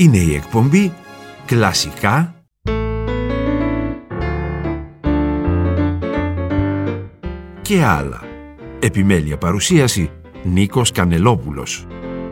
Είναι η εκπομπή Κλασικά και άλλα. Επιμέλεια παρουσίαση Νίκος Κανελόπουλος.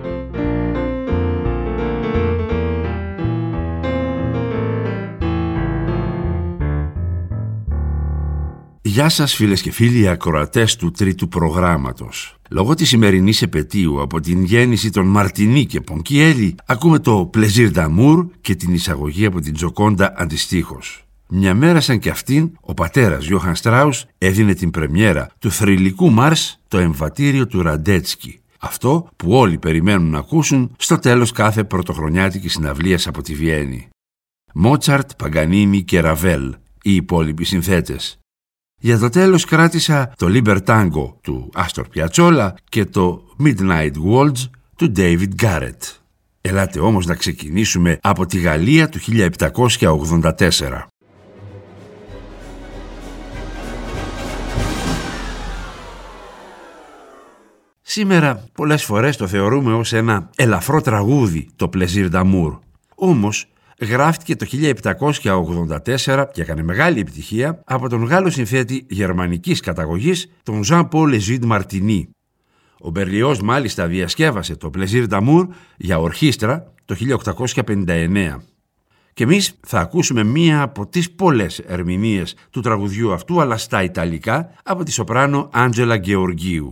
Γεια σας φίλες και φίλοι ακροατές του τρίτου προγράμματος. Λόγω της σημερινής επετείου από την γέννηση των Μαρτινί και Πονκιέλη ακούμε το Plaisir d'amour και την εισαγωγή από την Τζοκόντα αντιστοίχως. Μια μέρα σαν κι αυτήν, ο πατέρας Γιώχαν Στράους έδινε την πρεμιέρα του θρυλικού Μάρς το εμβατήριο του Ραντέτσκι. Αυτό που όλοι περιμένουν να ακούσουν στο τέλος κάθε πρωτοχρονιάτικης συναυλίας από τη Βιέννη. Μότσαρτ, Παγκανίνι και Ραβέλ, οι υπόλοιποι συνθέτες. Για το τέλος κράτησα το Libertango του Άστορ Πιατσόλα και το Midnight Waltz του David Garrett. Ελάτε όμως να ξεκινήσουμε από τη Γαλλία του 1784. Σήμερα πολλές φορές το θεωρούμε ως ένα ελαφρό τραγούδι το Plaisir d'amour. Όμως γράφτηκε το 1784 και έκανε μεγάλη επιτυχία από τον Γάλλο συνθέτη γερμανικής καταγωγής, τον Jean-Paul Egide Martini. Ο Μπερλιός μάλιστα διασκεύασε το Plaisir d'amour για ορχήστρα το 1859. Και εμείς θα ακούσουμε μία από τις πολλές ερμηνείες του τραγουδιού αυτού, αλλά στα Ιταλικά, από τη σοπράνο Άντζελα Γεωργίου.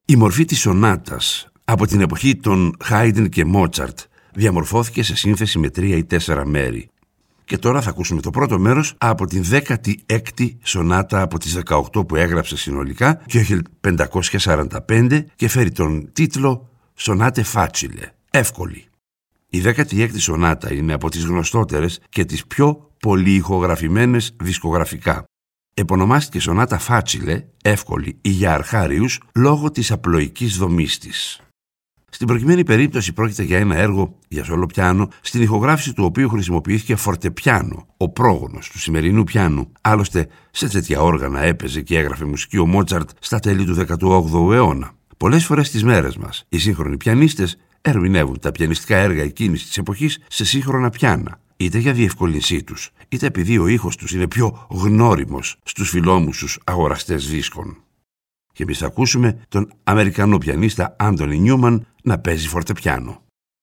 Η μορφή της σονάτας από την εποχή των Χάιντεν και Μότσαρτ διαμορφώθηκε σε σύνθεση με 3 ή 4 μέρη. Και τώρα θα ακούσουμε το πρώτο μέρος από την 16η σονάτα από τις 18 που έγραψε συνολικά το 1545 και φέρει τον τίτλο «Sonate facile», εύκολη. Η 16η σονάτα είναι από τις γνωστότερες και τις πιο πολυηχογραφημένες δισκογραφικά. Επωνομάστηκε σονάτα facile, εύκολη ή για αρχάριους, λόγω της απλοϊκής δομής της. Στην προκειμένη περίπτωση πρόκειται για ένα έργο για σόλο πιάνο, στην ηχογράφηση του οποίου χρησιμοποιήθηκε φορτεπιάνο, ο πρόγονος του σημερινού πιάνου. Άλλωστε, σε τέτοια όργανα έπαιζε και έγραφε μουσική ο Μότσαρτ στα τέλη του 18ου αιώνα. Πολλές φορές στις μέρες μας, οι σύγχρονοι πιανίστες ερμηνεύουν τα πιανιστικά έργα εκείνης της εποχής σε σύγχρονα πιάνα, είτε για διευκόλυνσή τους, είτε επειδή ο ήχος τους είναι πιο γνώριμος στους φιλόμουσους αγοραστές δίσκων. Και εμείς θα ακούσουμε τον Αμερικανό πιανίστα Άντονι Νιούμαν να παίζει φορτεπιάνο.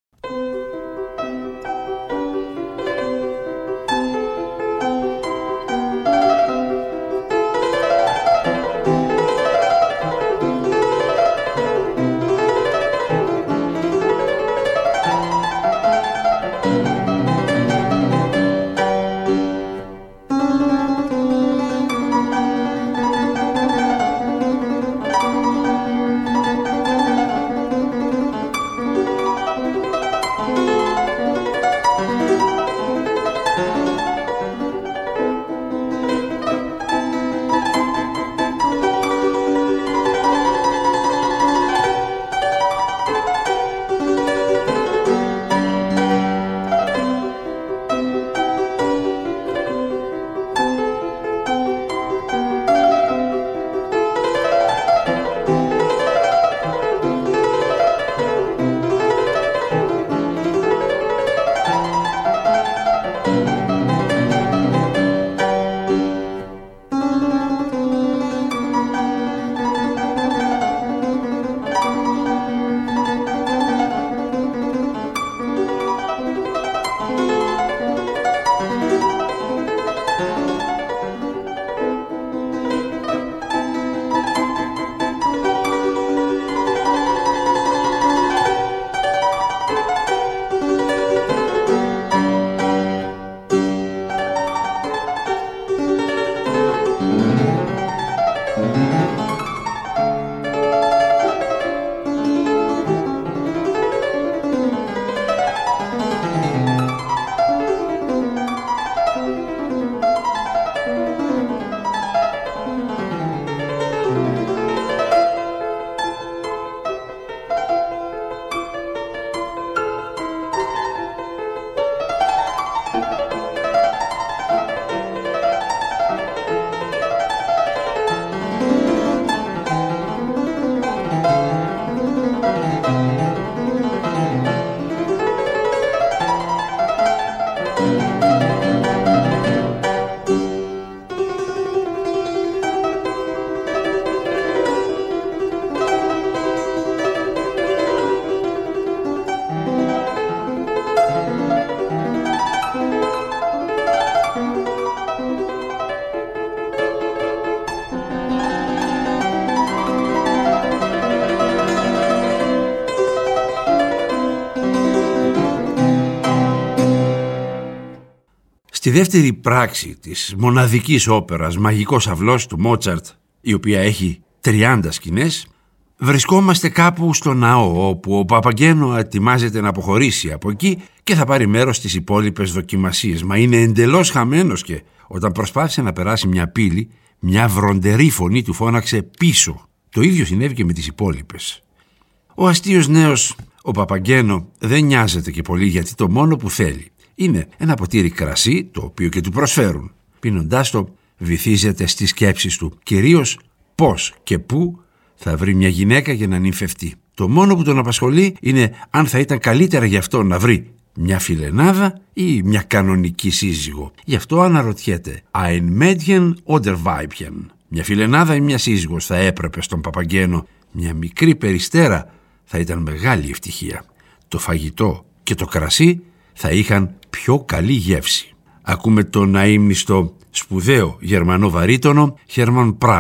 Στη δεύτερη πράξη της μοναδικής όπερας «Μαγικός αυλός» του Μότσαρτ, η οποία έχει 30 σκηνές, βρισκόμαστε κάπου στο ναό, όπου ο Παπαγγένο ετοιμάζεται να αποχωρήσει από εκεί και θα πάρει μέρος στις υπόλοιπες δοκιμασίες. Μα είναι εντελώς χαμένος και όταν προσπάθησε να περάσει μια πύλη, μια βροντερή φωνή του φώναξε «πίσω». Το ίδιο συνέβη και με τις υπόλοιπες. Ο αστείος νέος, ο Παπαγγένο, δεν νοιάζεται και πολύ, γιατί το μόνο που θέλει είναι ένα ποτήρι κρασί, το οποίο και του προσφέρουν. Πίνοντάς το, βυθίζεται στις σκέψεις του, κυρίως πώς και πού θα βρει μια γυναίκα για να νυμφευτεί. Το μόνο που τον απασχολεί είναι αν θα ήταν καλύτερα για αυτό να βρει μια φιλενάδα ή μια κανονική σύζυγο. Γι' αυτό αναρωτιέται «Ein Mädchen oder Weibchen?» Μια φιλενάδα ή μια σύζυγος θα έπρεπε στον Παπαγγένο. Μια μικρή περιστέρα θα ήταν μεγάλη ευτυχία. Το φαγητό και το κρασί θα είχαν πιο καλή γεύση. Ακούμε τον αείμνηστο σπουδαίο Γερμανό βαρύτονο Χέρμαν Πράι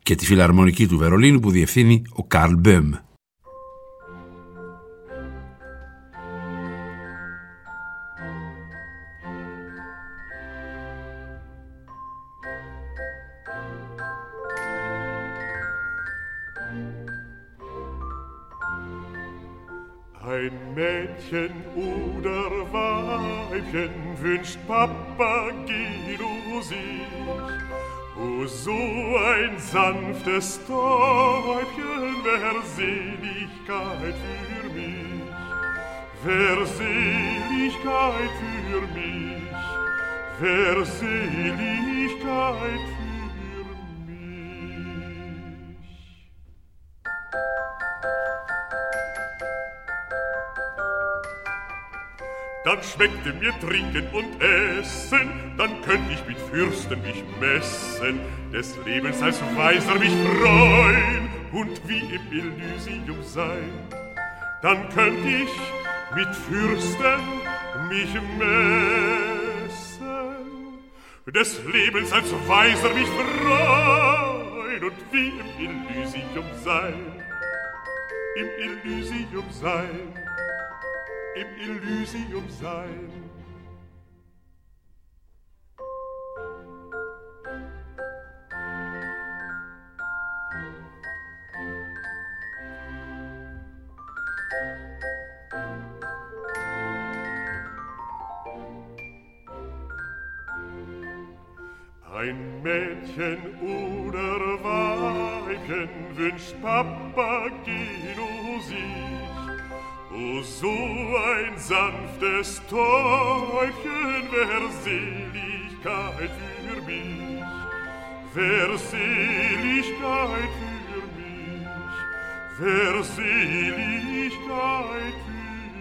και τη Φιλαρμονική του Βερολίνου που διευθύνει ο Καρλ Μπέμ. Ein Mädchen oder Weibchen wünscht Papageno sich. Oh, so ein sanftes Täubchen wär Seligkeit für mich, wär Seligkeit für mich, wär Seligkeit für mich. Dann schmeckte mir Trinken und Essen, dann könnt ich mit Fürsten mich messen, des Lebens als Weiser mich freuen und wie im Elysium sein. Dann könnt ich mit Fürsten mich messen, des Lebens als Weiser mich freuen und wie im Elysium sein. Im Elysium sein. Im Elysium sein. Ein Mädchen oder Weibchen wünscht Papageno sich. Oh, so ein sanftes Täubchen wär Seligkeit für mich, wär Seligkeit für mich, wär Seligkeit für mich.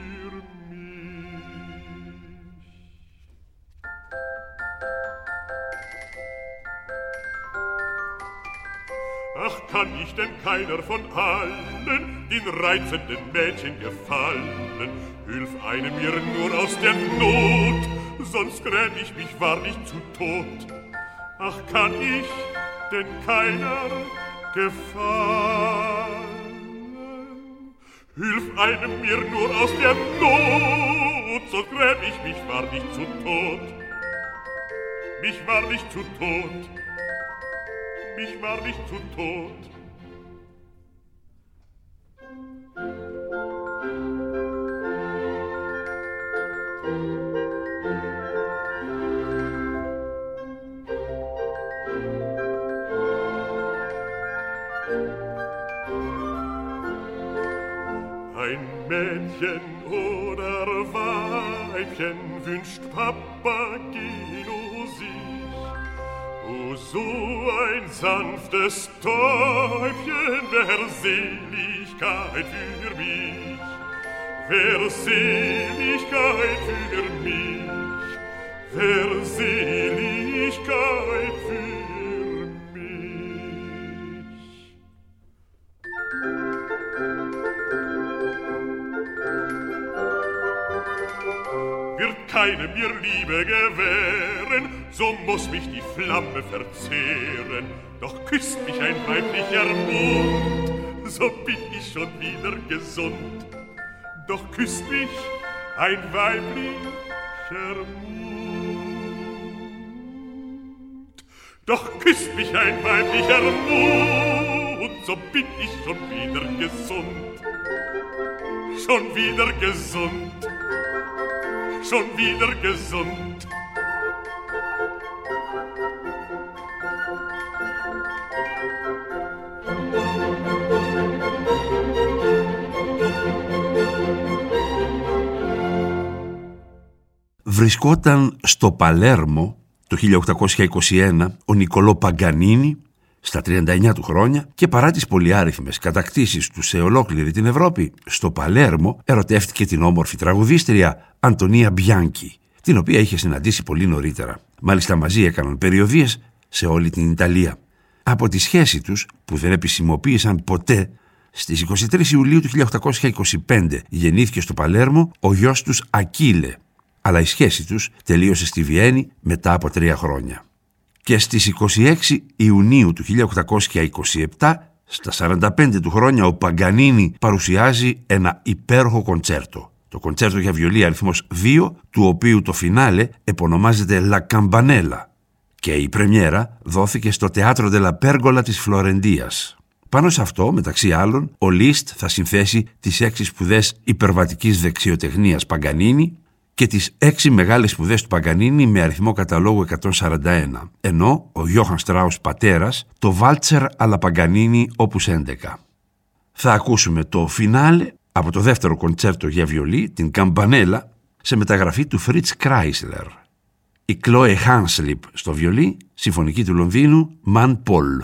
Ach, kann ich denn keiner von allen den reizenden Mädchen gefallen? Hilf einem mir nur aus der Not, sonst gräm ich mich wahrlich zu Tod. Ach, kann ich denn keiner gefallen? Hilf einem mir nur aus der Not, sonst gräm ich mich wahrlich zu Tod. Mich wahrlich zu Tod. Mich wahrlich zu Tod. Ein Mädchen oder Weibchen wünscht Papageno sich. Oh, so ein sanftes Täubchen wär Seligkeit für mich, wär Seligkeit für mich, wär Seligkeit für mich. Wird keine mir Liebe gewähren, so muss mich die Flamme verzehren. Doch küsst mich ein weiblicher Mund, so bin ich schon wieder gesund. Doch küsst mich ein weiblicher Mund. Doch küsst mich ein weiblicher Mund, so bin ich schon wieder gesund. Schon wieder gesund. Schon wieder gesund. Βρισκόταν στο Παλέρμο το 1821 ο Νικολό Παγκανίνι στα 39 του χρόνια και παρά τις πολυάριθμες κατακτήσεις του σε ολόκληρη την Ευρώπη, στο Παλέρμο ερωτεύτηκε την όμορφη τραγουδίστρια Αντωνία Μπιάνκι, την οποία είχε συναντήσει πολύ νωρίτερα. Μάλιστα μαζί έκαναν περιοδίες σε όλη την Ιταλία. Από τη σχέση τους, που δεν επισημοποίησαν ποτέ, στις 23 Ιουλίου του 1825 γεννήθηκε στο Παλέρμο ο γιος τους Ακίλε, αλλά η σχέση τους τελείωσε στη Βιέννη μετά από 3 χρόνια. και στις 26 Ιουνίου του 1827, στα 45 του χρόνια, ο Παγκανίνι παρουσιάζει ένα υπέροχο κοντσέρτο. Το κοντσέρτο για βιολί αριθμός 2, του οποίου το φινάλε επωνομάζεται La Campanella και η πρεμιέρα δόθηκε στο Teatro della Pergola της Φλωρεντίας. Πάνω σε αυτό, μεταξύ άλλων, ο Λίστ θα συνθέσει τις 6 σπουδές υπερβατικής δεξιοτεχνίας Παγκανίνι και τις 6 μεγάλες σπουδές του Παγκανίνι με αριθμό καταλόγου 141, ενώ ο Γιώχαν Στράους πατέρας το Βάλτσερ αλλά Παγκανίνι όπους 11. Θα ακούσουμε το φινάλε από το δεύτερο κοντσέρτο για βιολί, την Καμπανέλα, σε μεταγραφή του Φριτς Κράισλερ. Η Κλόε Χάνσλιπ στο βιολί, συμφωνική του Λονδίνου, Μαν Πολ.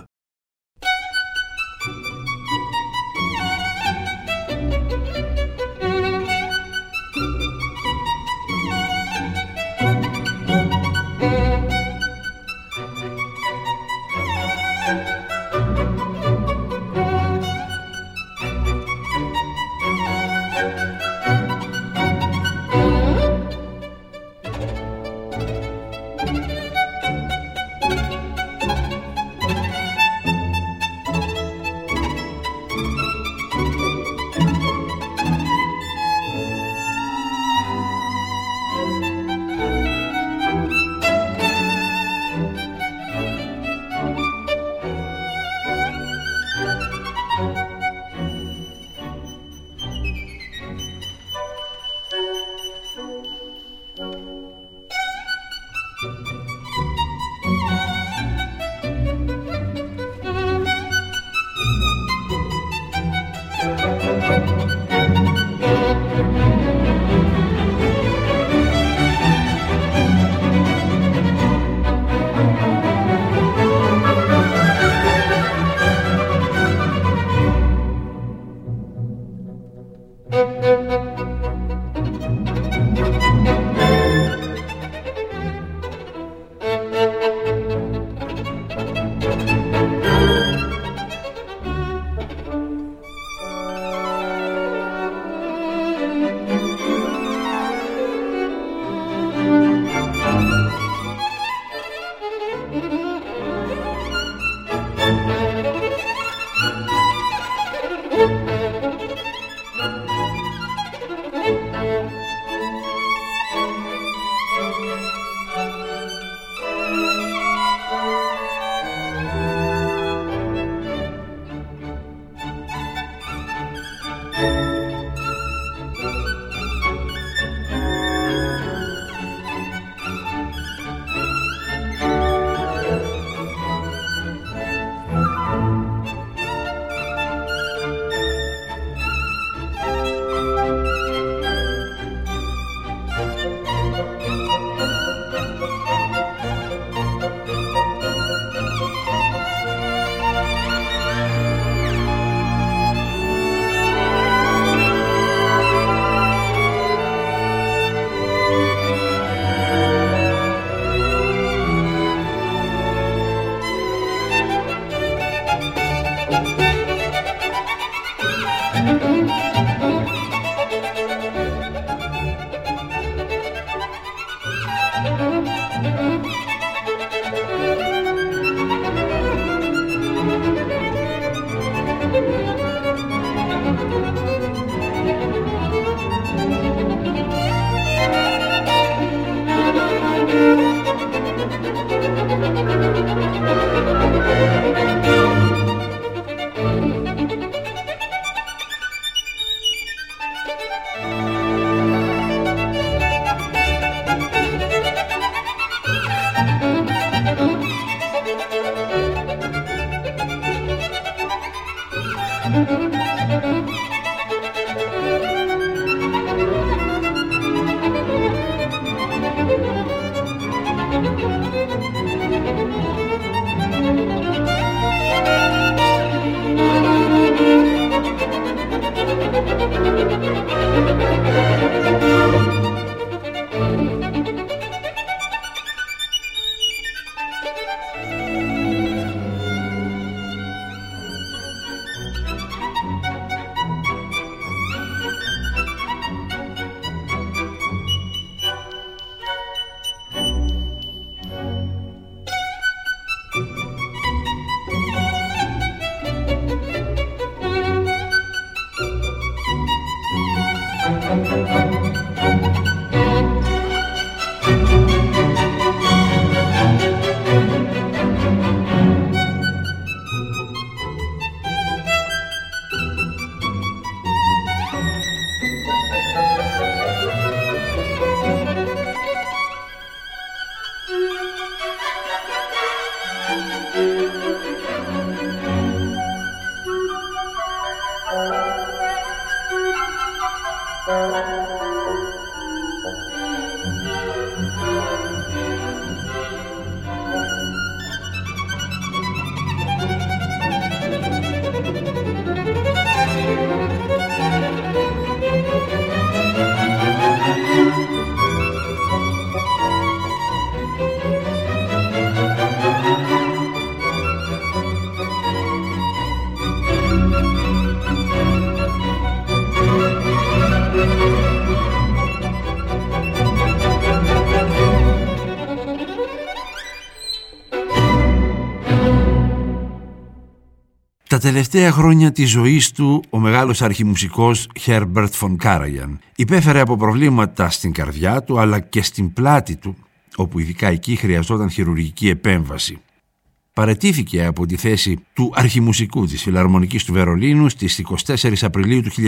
Τα τελευταία χρόνια της ζωής του, ο μεγάλος αρχιμουσικός Herbert von Karajan υπέφερε από προβλήματα στην καρδιά του αλλά και στην πλάτη του, όπου ειδικά εκεί χρειαζόταν χειρουργική επέμβαση. Παραιτήθηκε από τη θέση του αρχιμουσικού της Φιλαρμονικής του Βερολίνου στις 24 Απριλίου του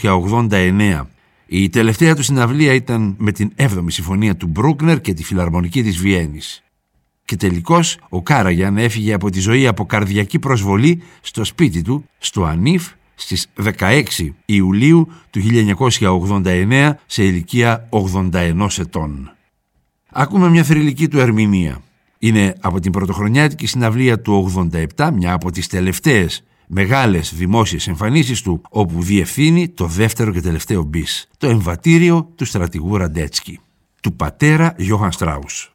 1989. Η τελευταία του συναυλία ήταν με την 7η Συμφωνία του Μπρούκνερ και τη Φιλαρμονική της Βιέννης. Και τελικώς ο Κάραγιαν έφυγε από τη ζωή από καρδιακή προσβολή στο σπίτι του, στο Ανίφ, στις 16 Ιουλίου του 1989 σε ηλικία 81 ετών. Ακούμε μια θρυλική του ερμηνεία. Είναι από την πρωτοχρονιάτικη συναυλία του 87, μια από τις τελευταίες μεγάλες δημόσιες εμφανίσεις του, όπου διευθύνει το δεύτερο και τελευταίο μπις, το εμβατήριο του στρατηγού Ραντέτσκι, του πατέρα Γιώχαν Στράους.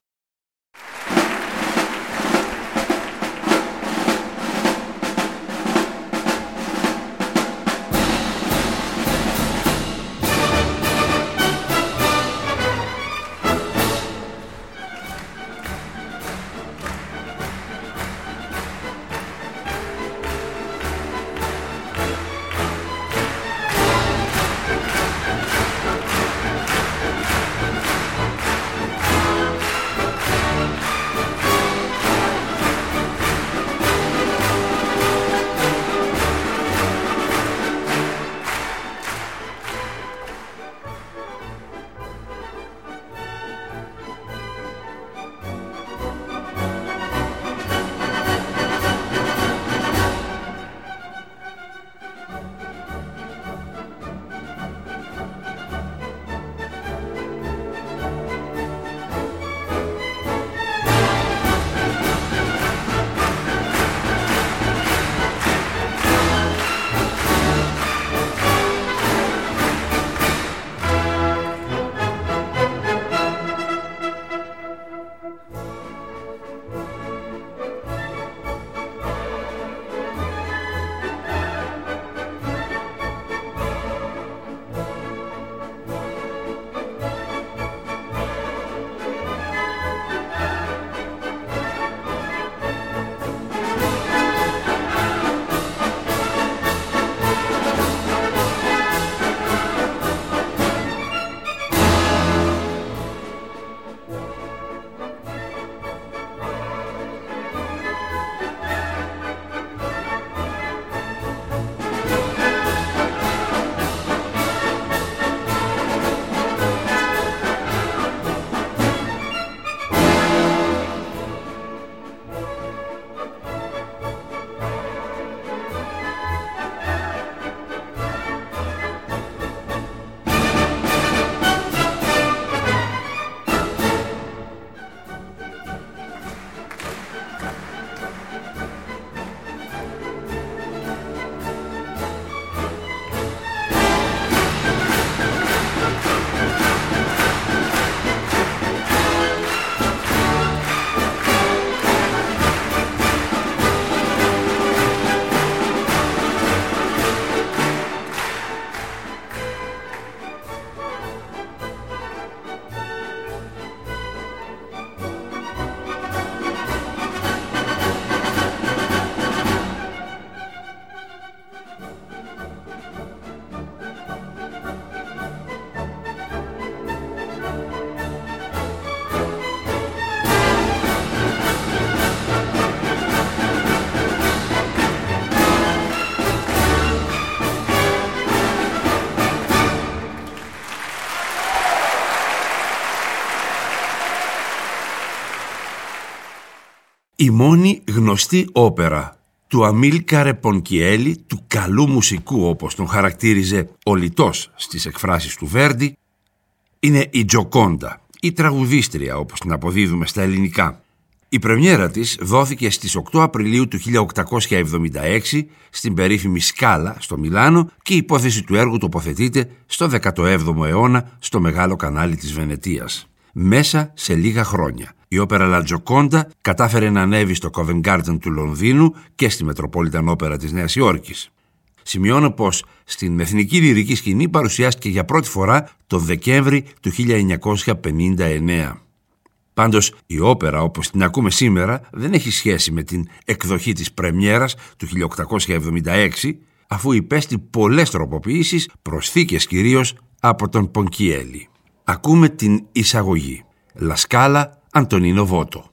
Η μόνη γνωστή όπερα του Αμίλκαρε Πονκιέλι, του καλού μουσικού όπως τον χαρακτήριζε ο Λιτός στις εκφράσεις του Βέρντι, είναι η Τζοκόντα, η τραγουδίστρια όπως την αποδίδουμε στα ελληνικά. Η πρεμιέρα της δόθηκε στις 8 Απριλίου του 1876 στην περίφημη Σκάλα στο Μιλάνο και η υπόθεση του έργου τοποθετείται στο 17ο αιώνα στο μεγάλο κανάλι της Βενετίας. Μέσα σε λίγα χρόνια η όπερα La Gioconda κατάφερε να ανέβει στο Covent Garden του Λονδίνου και στη Metropolitan Opera της Νέας Υόρκης. Σημειώνω πως στην εθνική λυρική σκηνή παρουσιάστηκε για πρώτη φορά το Δεκέμβρη του 1959. Πάντως η όπερα όπως την ακούμε σήμερα δεν έχει σχέση με την εκδοχή της πρεμιέρας του 1876, αφού υπέστη πολλές τροποποιήσεις, προσθήκες κυρίως από τον Πονκιέλι. Ακούμε την εισαγωγή. La Scala, Αντωνίνο Βότο.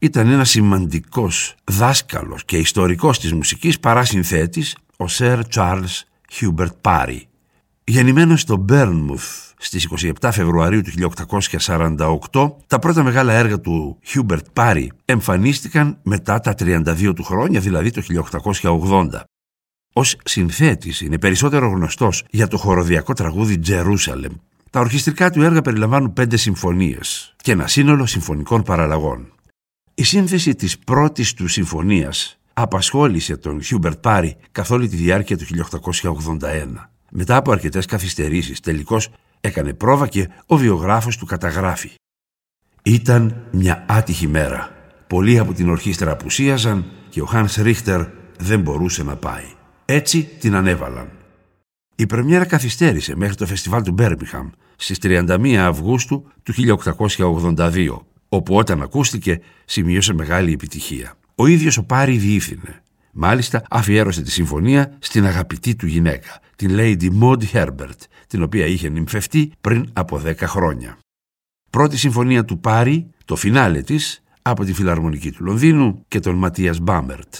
ήταν ένας σημαντικός δάσκαλος και ιστορικός της μουσικής παρασυνθέτης, ο Sir Charles Hubert Parry. Γεννημένος στο Bournemouth στις 27 Φεβρουαρίου του 1848, τα πρώτα μεγάλα έργα του Hubert Parry εμφανίστηκαν μετά τα 32 του χρόνια, δηλαδή το 1880. Ως συνθέτης είναι περισσότερο γνωστός για το χοροδιακό τραγούδι Jerusalem. Τα ορχιστρικά του έργα περιλαμβάνουν 5 συμφωνίες και ένα σύνολο συμφωνικών παραλλαγών. Η σύνθεση της πρώτης του συμφωνίας απασχόλησε τον Hubert Parry καθ' όλη τη διάρκεια του 1881. Μετά από αρκετές καθυστερήσεις, τελικώς έκανε πρόβα και ο βιογράφος του καταγράφει: «Ήταν μια άτυχη μέρα. Πολλοί από την ορχήστρα απουσίαζαν και ο Hans Richter δεν μπορούσε να πάει. Έτσι την ανέβαλαν». Η πρεμιέρα καθυστέρησε μέχρι το φεστιβάλ του Μπέρμιγχαμ στις 31 Αυγούστου του 1882, όπου όταν ακούστηκε σημείωσε μεγάλη επιτυχία. Ο ίδιος ο Πάρι διεύθυνε. Μάλιστα αφιέρωσε τη συμφωνία στην αγαπητή του γυναίκα, την Lady Maud Herbert, την οποία είχε νυμφευτεί πριν από 10 χρόνια. Πρώτη συμφωνία του Πάρι, το φινάλε της, από τη Φιλαρμονική του Λονδίνου και τον Ματίας Μπάμερτ.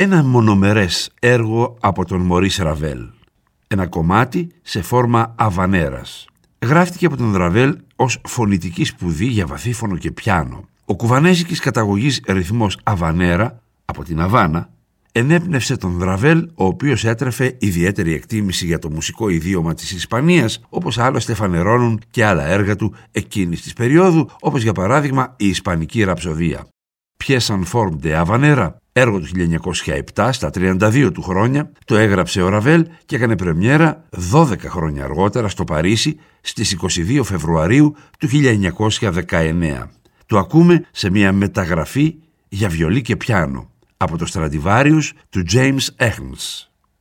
ένα μονομερές έργο από τον Μωρίς Ραβέλ. Ένα κομμάτι σε φόρμα αβανέρας. Γράφτηκε από τον Ραβέλ ως φωνητική σπουδή για βαθύφωνο και πιάνο. Ο κουβανέζικης καταγωγής ρυθμός αβανέρα, από την Αβάνα, ενέπνευσε τον Ραβέλ, ο οποίος έτρεφε ιδιαίτερη εκτίμηση για το μουσικό ιδίωμα της Ισπανίας, όπως άλλωστε φανερώνουν και άλλα έργα του εκείνης της περίοδου, όπως για παράδειγμα η Ισπανική Ραψοδία. Pièce en forme de Habanera, έργο του 1907, στα 32 του χρόνια, το έγραψε ο Ραβέλ και έκανε πρεμιέρα 12 χρόνια αργότερα στο Παρίσι στις 22 Φεβρουαρίου του 1919. Το ακούμε σε μια μεταγραφή για βιολί και πιάνο από το Στραντιβάριους του James Ehens.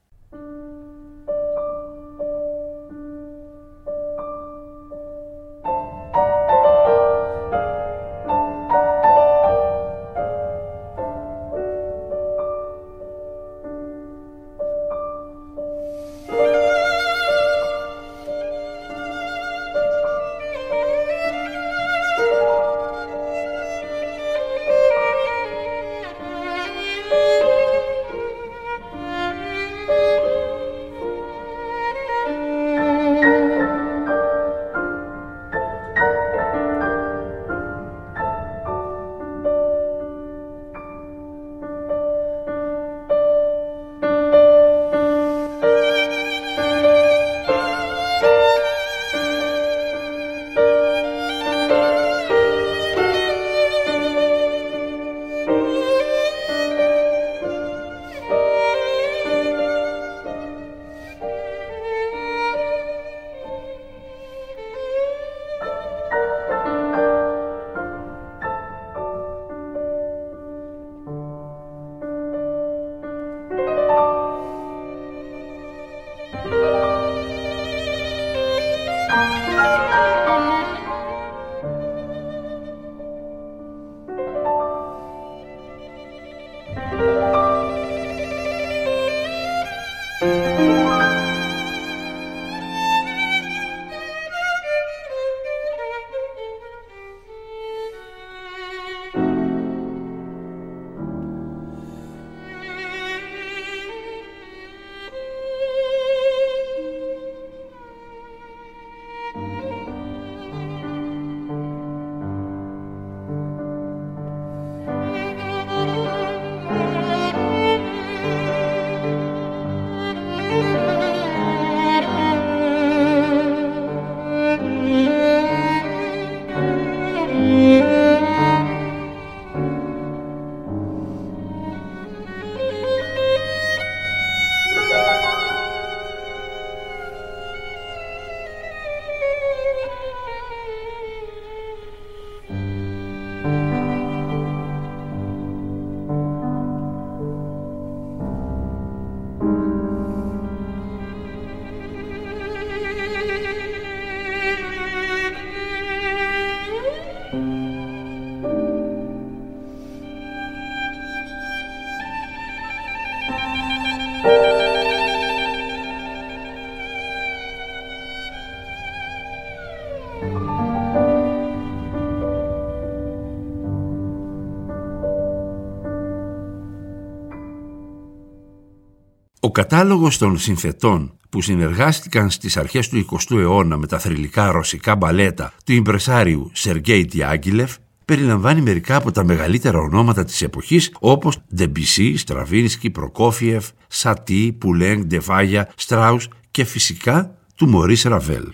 Ο κατάλογος των συνθετών που συνεργάστηκαν στις αρχές του 20ου αιώνα με τα θρυλικά ρωσικά μπαλέτα του ιμπρεσάριου Σεργέι Τιάγκιλεφ περιλαμβάνει μερικά από τα μεγαλύτερα ονόματα της εποχής, όπως Ντεμπισί, Στραβίνσκι, Προκόφιεφ, Σατί, Πουλέγκ, Ντεβάγια, Στράους και φυσικά του Μωρίς Ραβέλ.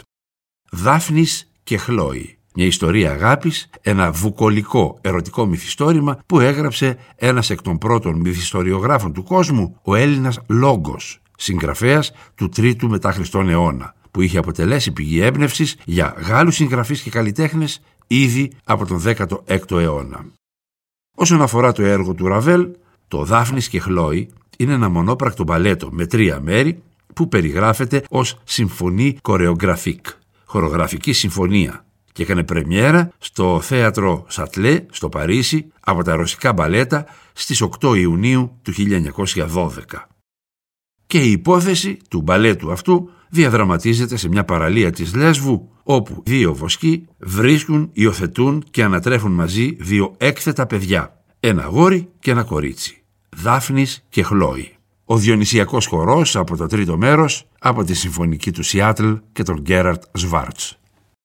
Δάφνης και Χλόη. Μια ιστορία αγάπης, ένα βουκολικό ερωτικό μυθιστόρημα που έγραψε ένας εκ των πρώτων μυθιστοριογράφων του κόσμου, ο Έλληνας Λόγκος, συγγραφέας του 3ου μετά Χριστόν αιώνα, που είχε αποτελέσει πηγή έμπνευσης για Γάλλους συγγραφείς και καλλιτέχνες ήδη από τον 16ο αιώνα. Όσον αφορά το έργο του Ραβέλ, το Δάφνης και Χλόη είναι ένα μονόπρακτο μπαλέτο με 3 μέρη που περιγράφεται ως συμφωνή κορεογραφικ, χορογραφική συμφωνία, και έκανε πρεμιέρα στο θέατρο Σατλέ στο Παρίσι από τα ρωσικά μπαλέτα στις 8 Ιουνίου του 1912. Και η υπόθεση του μπαλέτου αυτού διαδραματίζεται σε μια παραλία της Λέσβου, όπου 2 βοσκοί βρίσκουν, υιοθετούν και ανατρέφουν μαζί 2 έκθετα παιδιά, ένα αγόρι και ένα κορίτσι. Δάφνης και Χλόη. Ο Διονυσιακός χορός από το τρίτο μέρος, από τη συμφωνική του Σιάτλ και τον Γκέραρτ Σβάρτς.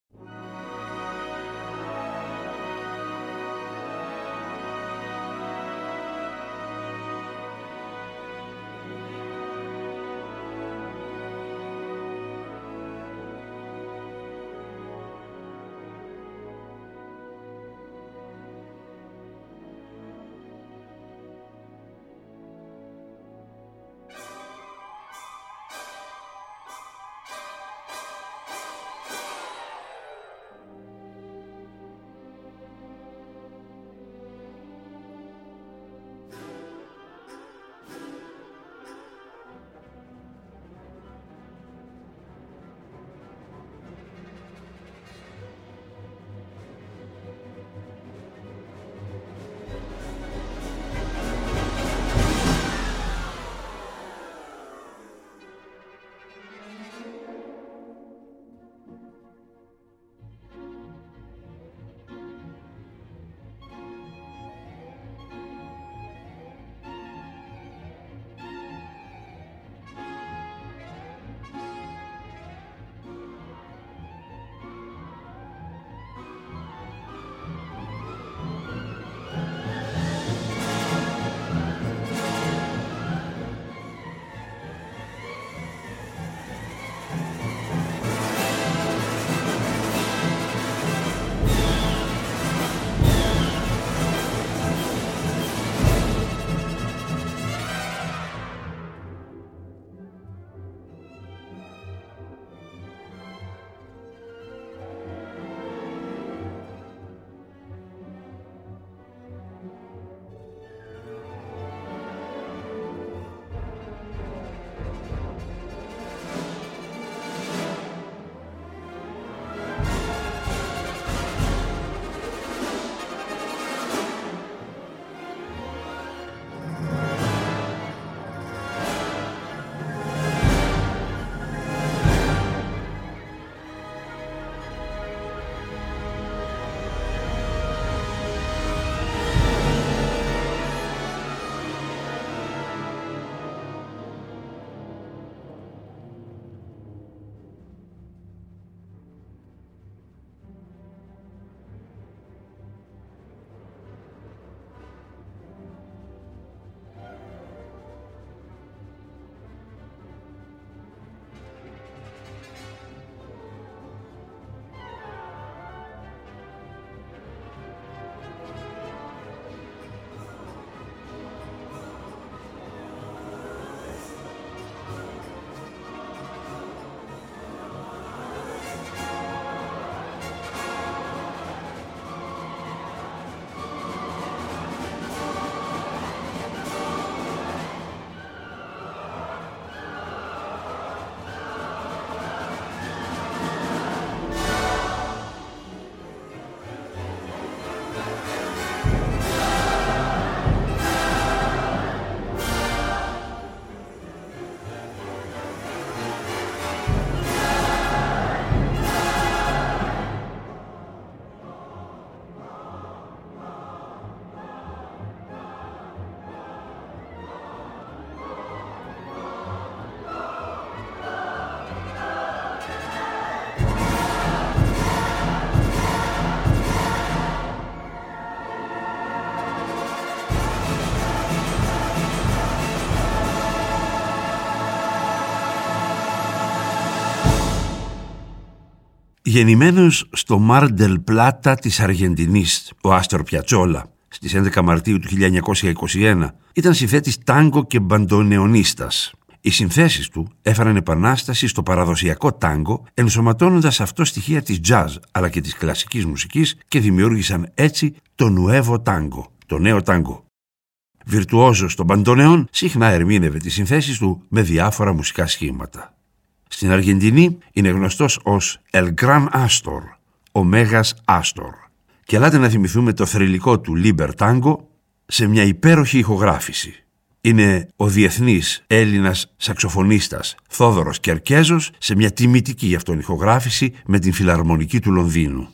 Γεννημένος στο Μαρ ντελ Πλάτα της Αργεντινής, ο Άστορ Πιατσόλα, στις 11 Μαρτίου του 1921, ήταν συνθέτης τάγκο και μπαντονεονίστας. Οι συνθέσεις του έφεραν επανάσταση στο παραδοσιακό τάγκο, ενσωματώνοντας αυτό στοιχεία της jazz αλλά και της κλασικής μουσικής και δημιούργησαν έτσι το νουέβο τάγκο, το νέο τάγκο. Βιρτουόζος των μπαντονεών, συχνά ερμήνευε τις συνθέσεις του με διάφορα μουσικά σχήματα. Στην Αργεντινή είναι γνωστός ως El Gran Astor, ο Μέγας Άστορ. Και ελάτε να θυμηθούμε το θρυλικό του Liber Tango σε μια υπέροχη ηχογράφηση. Είναι ο διεθνής Έλληνας σαξοφωνίστας Θόδωρος Κερκέζος σε μια τιμητική γι' αυτόν ηχογράφηση με την Φιλαρμονική του Λονδίνου.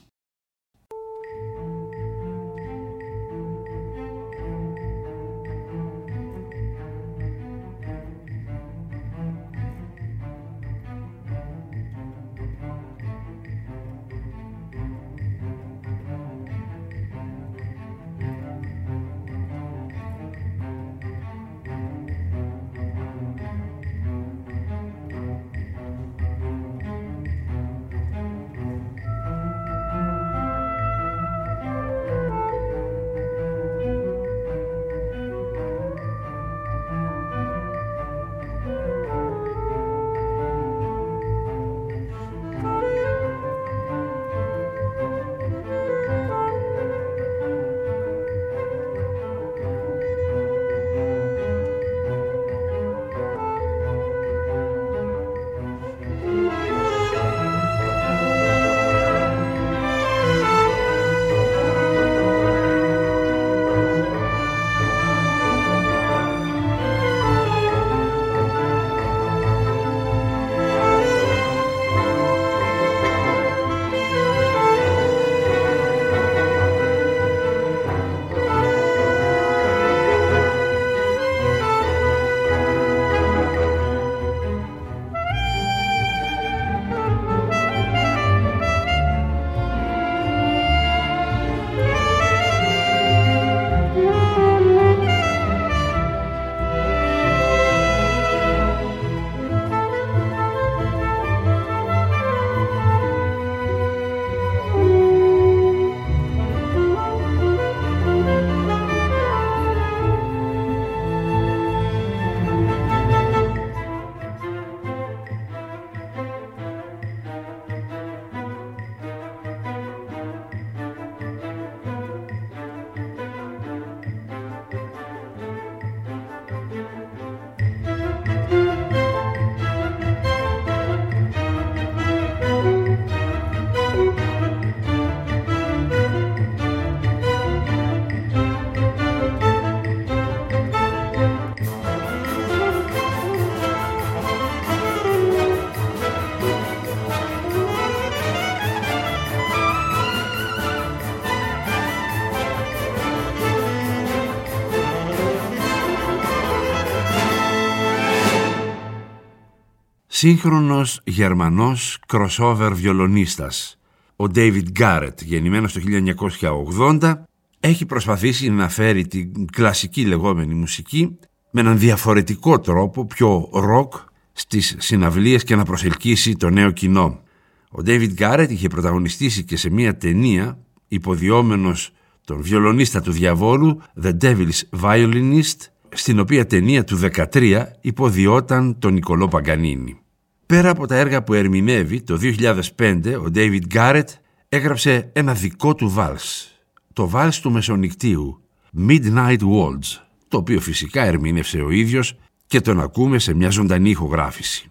σύγχρονος Γερμανός crossover βιολονίστας, ο David Garrett, γεννημένος το 1980, έχει προσπαθήσει να φέρει την κλασική λεγόμενη μουσική με έναν διαφορετικό τρόπο, πιο ροκ, στις συναυλίες και να προσελκύσει το νέο κοινό. Ο David Garrett είχε πρωταγωνιστήσει και σε μια ταινία υποδιόμενος τον βιολονίστα του διαβόλου, The Devil's Violinist, στην οποία ταινία του 2013 υποδιόταν τον Νικολό Παγκανίνη. Πέρα από τα έργα που ερμηνεύει, το 2005 ο David Garrett έγραψε ένα δικό του βάλς, το βάλς του μεσονικτίου, Midnight Waltz, το οποίο φυσικά ερμήνευσε ο ίδιος και τον ακούμε σε μια ζωντανή ηχογράφηση.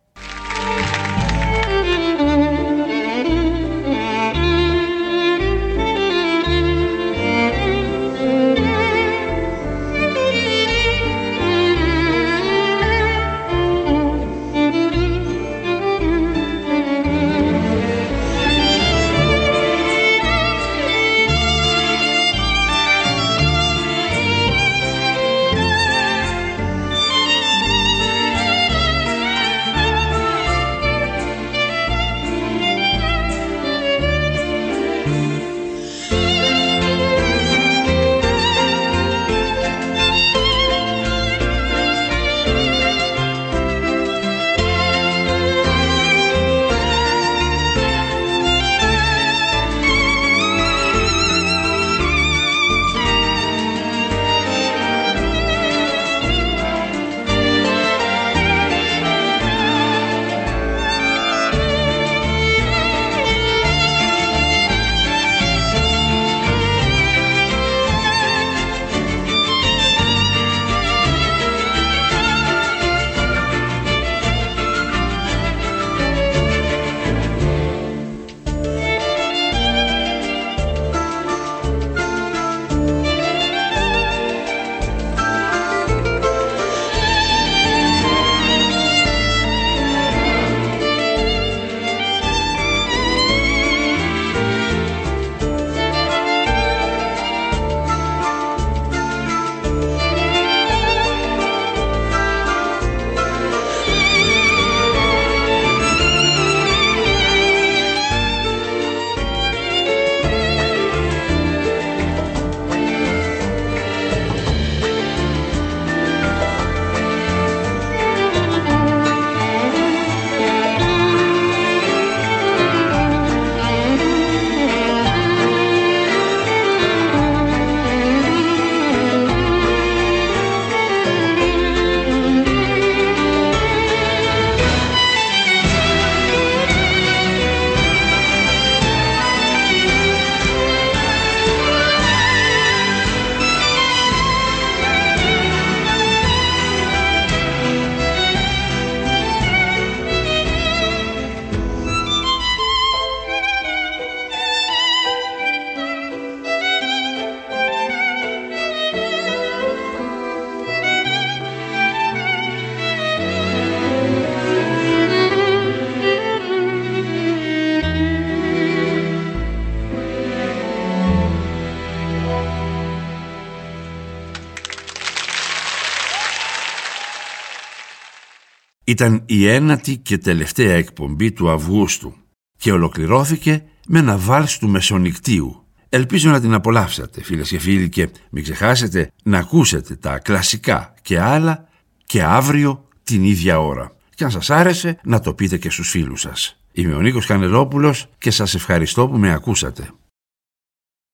Ήταν η 9η και τελευταία εκπομπή του Αυγούστου και ολοκληρώθηκε με ένα βάλς του μεσονικτίου. Ελπίζω να την απολαύσατε, φίλες και φίλοι, και μην ξεχάσετε να ακούσετε τα κλασικά και άλλα και αύριο την ίδια ώρα. Και αν σας άρεσε, να το πείτε και στους φίλους σας. Είμαι ο Νίκος Κανελόπουλος και σας ευχαριστώ που με ακούσατε.